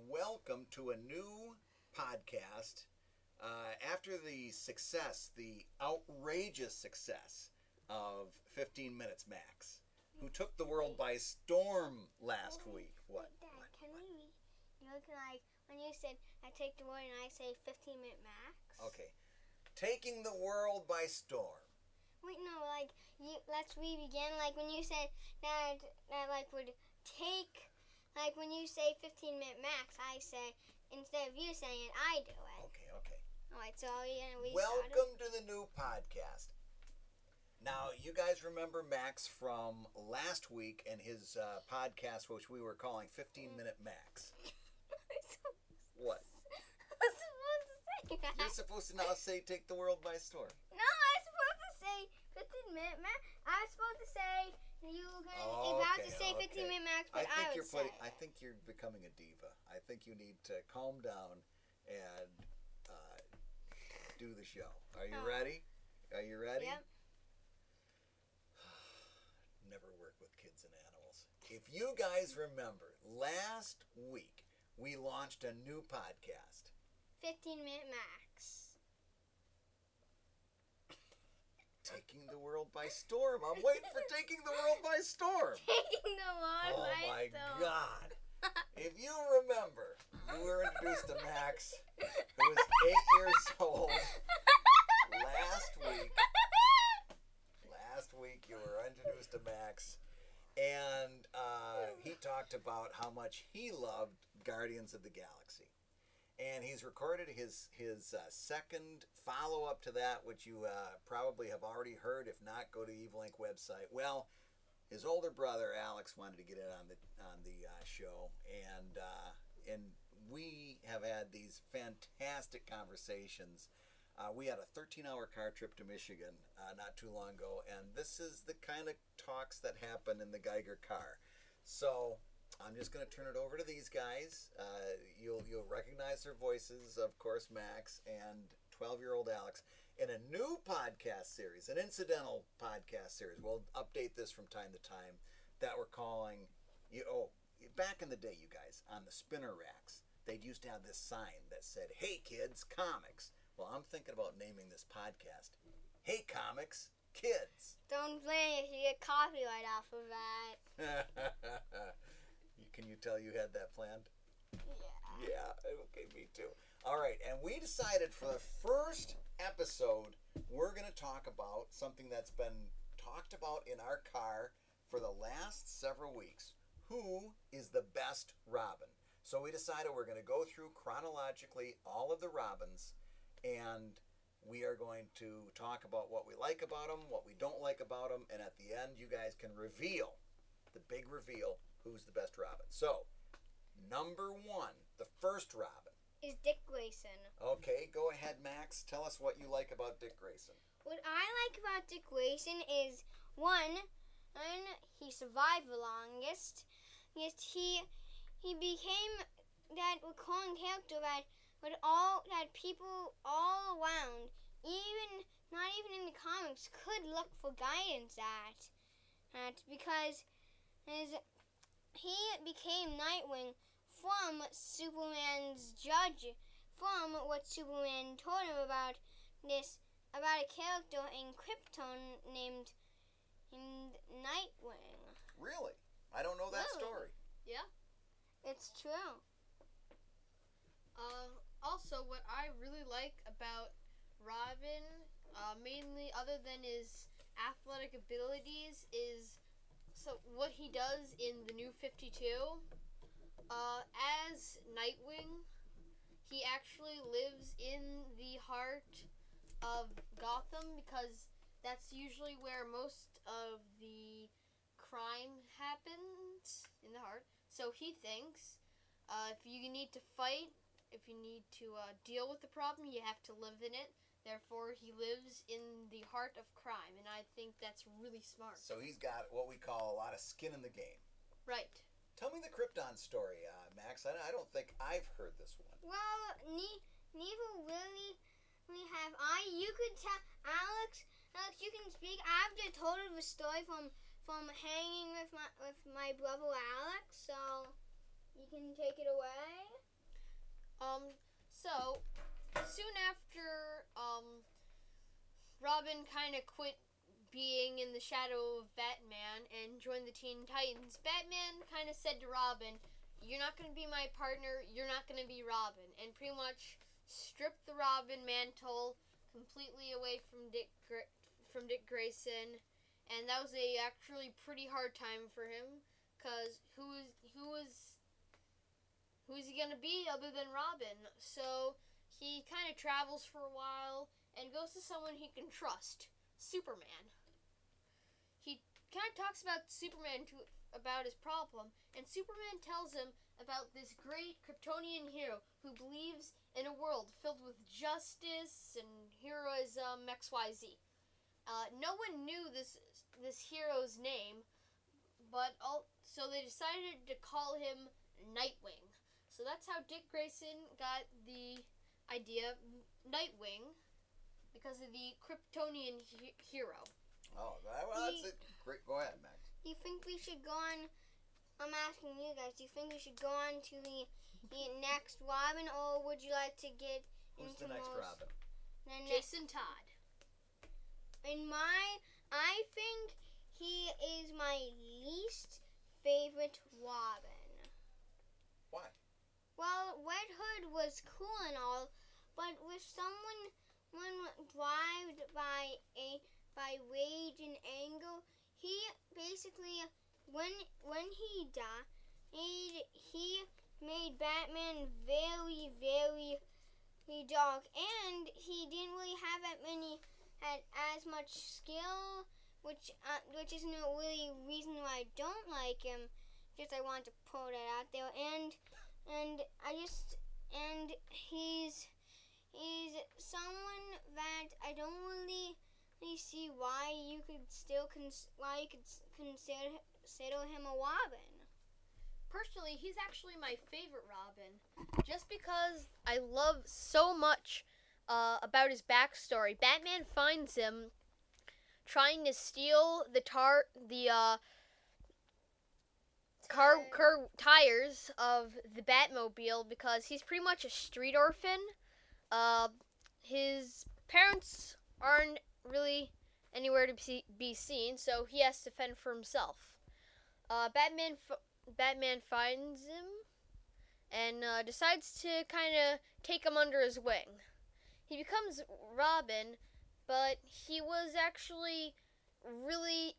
welcome to a new podcast. After the outrageous success of 15 Minutes Max, who took the world by storm last week. What? Dad, can we, when you said I take the word and I say 15-minute max? Okay. Taking the world by storm. Wait, no, let's re-begin. When you said that would take, when you say 15-minute max, I say, instead of you saying it, I do it. Okay. Alright, so are you going to Welcome to the new podcast. Now, you guys remember Max from last week and his podcast, which we were calling 15-Minute Max. What? I was supposed to say that. You're supposed to now say take the world by storm. No, I was supposed to say 15-minute max. I was supposed to say you were about to say 15-minute max, but I think you're becoming a diva. I think you need to calm down and do the show. Are you ready? Are you ready? Yep. Never work with kids and animals. If you guys remember, last week we launched a new podcast. 15-minute max. Taking the world by storm. I'm waiting for taking the world by storm. Taking the world by storm. Oh my God. If you remember, you were introduced to Max, who was 8 years old. Last week you were introduced to Max, and he talked about how much he loved Guardians of the Galaxy. And he's recorded his second follow-up to that, which you probably have already heard. If not, go to Evil Inc. website. Well, his older brother Alex wanted to get in on the show, and we have had these fantastic conversations. We had a 13-hour car trip to Michigan not too long ago, and this is the kind of talks that happen in the Geiger car. So I'm just going to turn it over to these guys. You'll recognize their voices, of course, Max and 12-year-old Alex, in a new podcast series, an incidental podcast series. We'll update this from time to time, that we're calling, back in the day, you guys, on the spinner racks, they used to have this sign that said, "Hey kids, comics." Well, I'm thinking about naming this podcast, "Hey Comics, Kids." Don't blame if you get copyright off of that. Can you tell you had that planned? Yeah. Yeah, okay, me too. All right, and we decided for the first episode, we're going to talk about something that's been talked about in our car for the last several weeks. Who is the best Robin? So we decided we're going to go through chronologically all of the Robins, and we are going to talk about what we like about them, what we don't like about them, and at the end, you guys can reveal, the big reveal, who's the best Robin. So, number one, the first Robin is Dick Grayson. Okay, go ahead, Max. Tell us what you like about Dick Grayson. What I like about Dick Grayson is, one, he survived the longest. Yes, he became that recurring character that people all around, not even in the comics, could look for guidance at because he became Nightwing from Superman's judge, from what Superman told him about a character in Krypton named Nightwing. Really? I don't know that story. Yeah. It's true. Also, what I really like about Robin, mainly other than his athletic abilities, is what he does in the New 52. As Nightwing, he actually lives in the heart of Gotham because that's usually where most of the crime happens, in the heart. So he thinks if you need to fight, if you need to deal with the problem, you have to live in it. Therefore, he lives in the heart of crime, and I think that's really smart. So he's got what we call a lot of skin in the game. Right. Tell me the Krypton story, Max. I don't think I've heard this one. Well, neither really have I. You could tell, Alex, you can speak. I've just told the story from hanging with my brother Alex, so you can take it away. So soon after Robin kind of quit being in the shadow of Batman and joined the Teen Titans, Batman kind of said to Robin, "You're not going to be my partner, you're not going to be Robin," and pretty much stripped the Robin mantle completely away from Dick Grayson, and that was a actually pretty hard time for him, because who is he going to be other than Robin? So he kind of travels for a while and goes to someone he can trust, Superman. He kind of talks about Superman about his problem, and Superman tells him about this great Kryptonian hero who believes in a world filled with justice and heroism XYZ. No one knew this hero's name, but so they decided to call him Nightwing. So that's how Dick Grayson got the idea Nightwing, because of the Kryptonian hero. Oh, well, that's it. Great. Go ahead, Max. Do you think we should go on? I'm asking you guys. Do you think we should go on to the next Robin, or would you like to get Who's into the next most? Robin? Jason Todd. I think he is my least favorite Robin. Why? Well, Red Hood was cool and all, but with someone driven by rage and anger, he basically when he died, he made Batman very, very dark, and he didn't really have as much skill, which isn't really a reason why I don't like him. Just I want to put that out there, and he's someone that I don't really see why you could consider him a Robin. Personally, he's actually my favorite Robin, just because I love so much about his backstory. Batman finds him trying to steal the car tires of the Batmobile, because he's pretty much a street orphan. His parents aren't really anywhere to be seen, so he has to fend for himself. Batman finds him and decides to kind of take him under his wing. He becomes Robin, but he was actually really,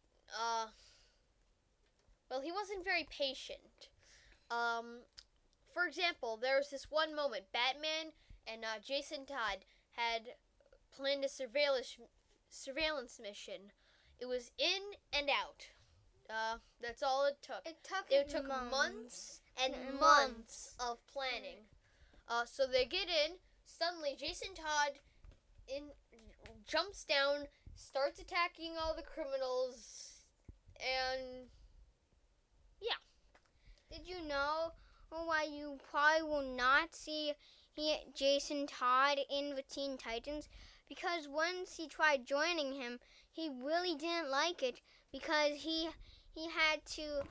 he wasn't very patient. For example, there was this one moment Batman and Jason Todd had planned a surveillance mission. It was in and out. That's all it took. It took months and months of planning. So they get in. Suddenly, Jason Todd jumps down, starts attacking all the criminals, and yeah. Did you know why you probably will not see Jason Todd in the Teen Titans? Because once he tried joining him, he really didn't like it, because he had to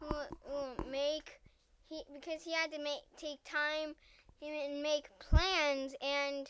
take time and make plans and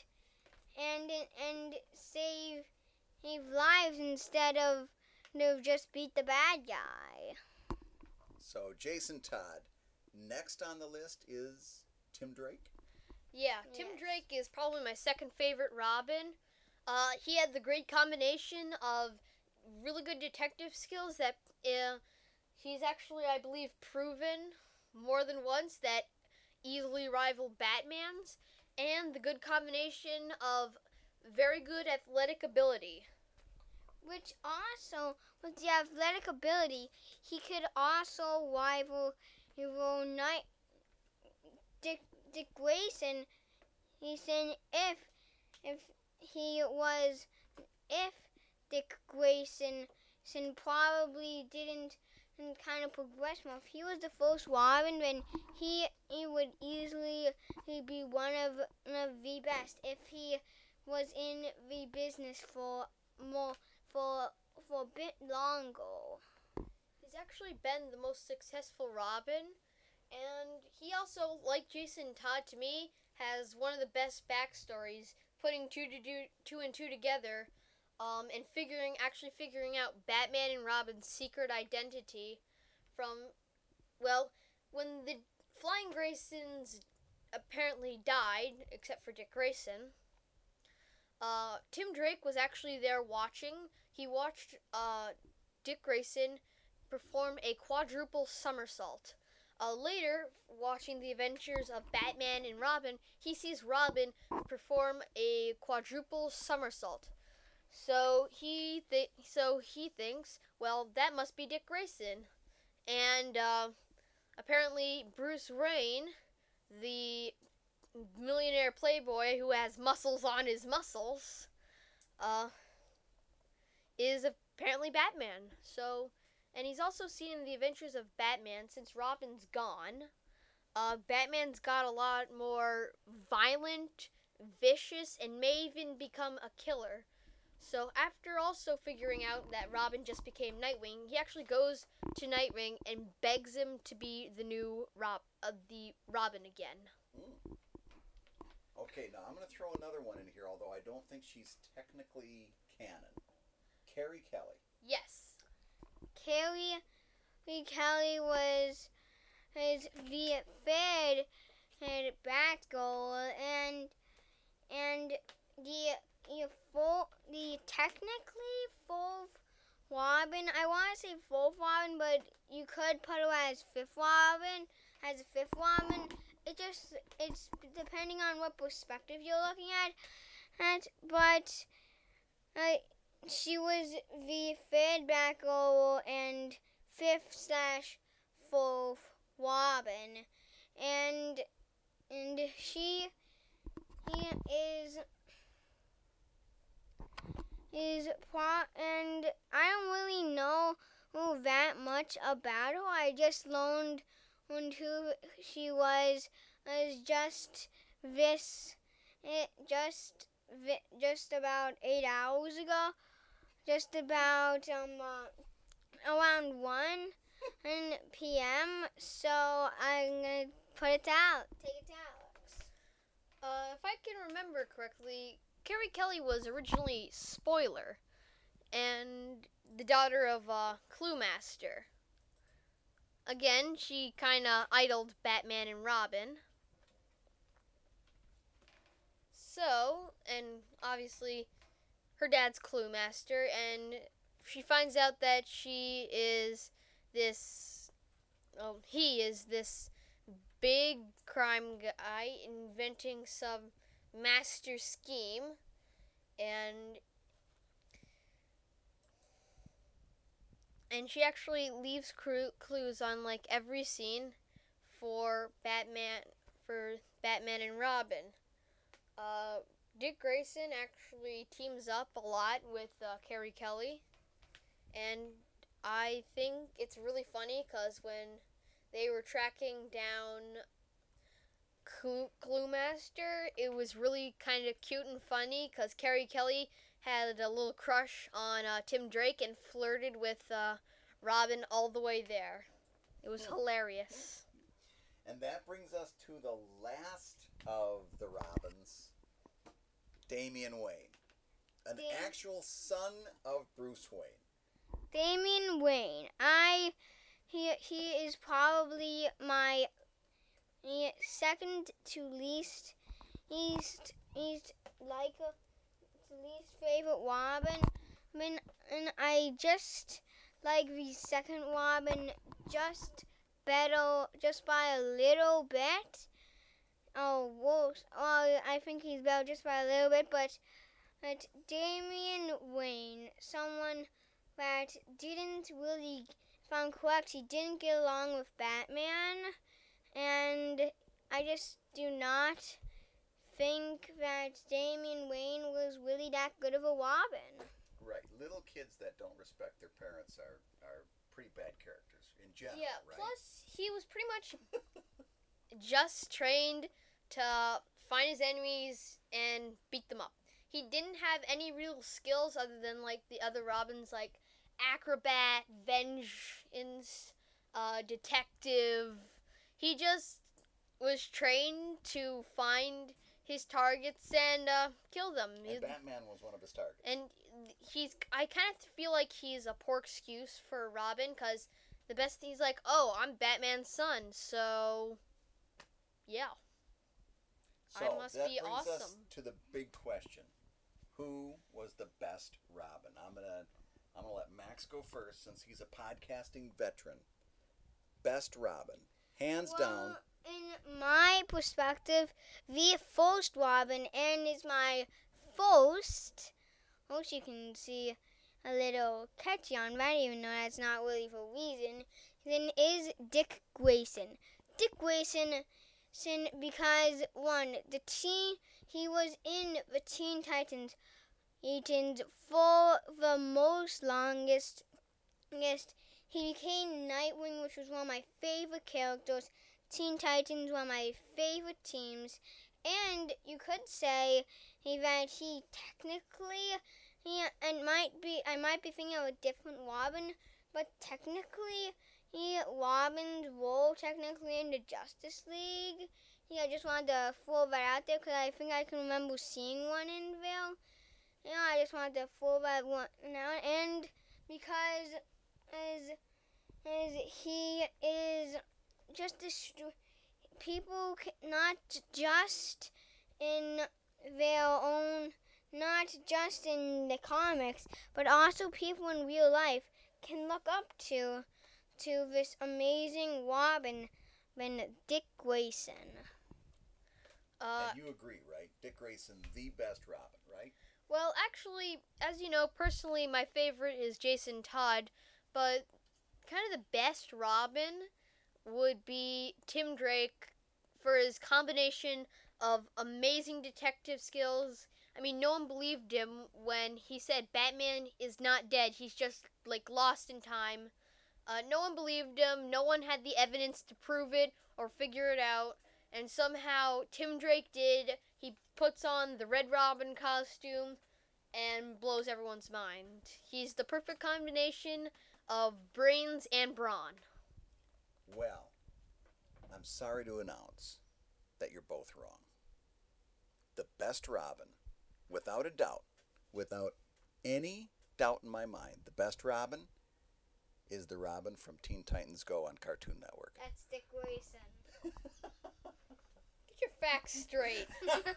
save lives instead of just beat the bad guy. So Jason Todd. Next on the list is Tim Drake. Yeah, Tim Drake is probably my second favorite Robin. He had the great combination of really good detective skills that he's actually, I believe, proven more than once that easily rival Batman's, and the good combination of very good athletic ability. Which also, with the athletic ability, he could also rival Dick Grayson. He said if Dick Grayson probably didn't kind of progress more. If he was the first Robin, then he would easily be one of the best. If he was in the business for a bit longer. He's actually been the most successful Robin, and he also, like Jason Todd to me, has one of the best backstories, putting two and two together, and figuring out Batman and Robin's secret identity from, well, when the Flying Graysons apparently died, except for Dick Grayson. Tim Drake was actually there watching. He watched Dick Grayson perform a quadruple somersault. Later, watching the adventures of Batman and Robin, he sees Robin perform a quadruple somersault. So he thinks, well, that must be Dick Grayson. And apparently Bruce Wayne, the millionaire playboy who has muscles on his muscles, is apparently Batman. So, and he's also seen in the adventures of Batman since Robin's gone. Batman's got a lot more violent, vicious, and may even become a killer. So after also figuring out that Robin just became Nightwing, he actually goes to Nightwing and begs him to be the new Robin again. Okay, now I'm going to throw another one in here, although I don't think she's technically canon. Carrie Kelly. Yes. Carrie Kelly was the third Batgirl, and the technically fourth Robin. I want to say fourth Robin, but you could put her as fifth Robin. As a fifth Robin, it's depending on what perspective you're looking at. But she was the third Batgirl and fifth/fourth Robin, and she and I don't really know that much about her. I just learned who she was just about 8 hours ago, just about around 1 p.m. So I'm gonna put it out. Take it to Alex. If I can remember correctly, Carrie Kelly was originally Spoiler, and the daughter of Cluemaster. Again, she kind of idoled Batman and Robin. So, and obviously, her dad's Cluemaster, and she finds out that he is this big crime guy inventing some master scheme, and she actually leaves clues on like every scene for Batman and Robin. Dick Grayson actually teams up a lot with Carrie Kelly, and I think it's really funny because when they were tracking down Cluemaster, it was really kind of cute and funny because Carrie Kelly had a little crush on Tim Drake and flirted with Robin all the way there. It was hilarious. And that brings us to the last of the Robins, Damian Wayne, an actual son of Bruce Wayne. Damian Wayne. He is probably my second to least. He's like least favorite Robin. And I just like the second Robin just better, just by a little bit. I think he's better just by a little bit, but Damian Wayne, someone that didn't really, if I'm correct, he didn't get along with Batman, and I just do not think that Damian Wayne was really that good of a Robin. Right. Little kids that don't respect their parents are pretty bad characters in general, Yeah, right? plus he was pretty much just trained to find his enemies and beat them up. He didn't have any real skills other than like the other Robins, like acrobat, vengeance, detective. He just was trained to find his targets and kill them. And Batman was one of his targets. And I kind of feel like he's a poor excuse for Robin, because the best thing, he's like, oh, I'm Batman's son, so yeah. So I must that be brings us awesome. to the big question: who was the best Robin? I'm gonna let Max go first since he's a podcasting veteran. Best Robin, hands down. In my perspective, the first Robin, and is my first. Also, you can see a little catchy on that, even though that's not really for a reason. Then is Dick Grayson. Dick Grayson, because one, he was in the Teen Titans for the most longest. He became Nightwing, which was one of my favorite characters. Teen Titans, one of my favorite teams. And you could say that he technically, I might be thinking of a different Robin, but technically, Robin's role technically in the Justice League. I just wanted to throw that out there because I think I can remember seeing one in there. I just wanted to throw that one out, and because as he is just people not just in their own, not just in the comics, but also people in real life can look up to this amazing Robin, Dick Grayson. And you agree, right? Dick Grayson, the best Robin, right? Well, actually, as you know, personally, my favorite is Jason Todd, but kind of the best Robin would be Tim Drake for his combination of amazing detective skills. I mean, no one believed him when he said Batman is not dead. He's just, lost in time. No one believed him. No one had the evidence to prove it or figure it out. And somehow Tim Drake did. He puts on the Red Robin costume and blows everyone's mind. He's the perfect combination of brains and brawn. Well, I'm sorry to announce that you're both wrong. The best Robin, without a doubt, without any doubt in my mind, the best Robin is the Robin from Teen Titans Go on Cartoon Network. That's Dick Grayson. Get your facts straight.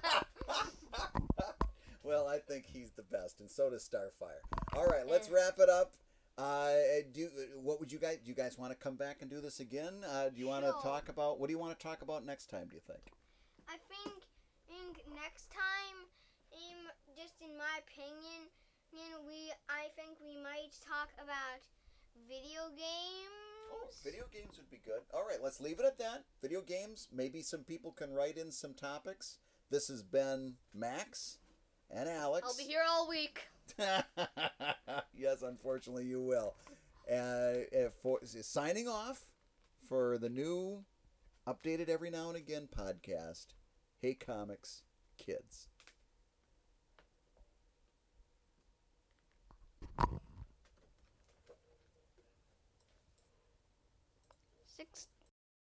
Well, I think he's the best, and so does Starfire. All right, let's wrap it up. What would you guys? Do you guys want to come back and do this again? Do you want to talk about? What do you want to talk about next time? Do you think? I think next time, just in my opinion, I think we might talk about video games. Oh, video games would be good. All right, let's leave it at that. Video games. Maybe some people can write in some topics. This has been Max and Alex. I'll be here all week. Yes, unfortunately you will. Signing off for the new, updated every now and again podcast, Hey Comics Kids.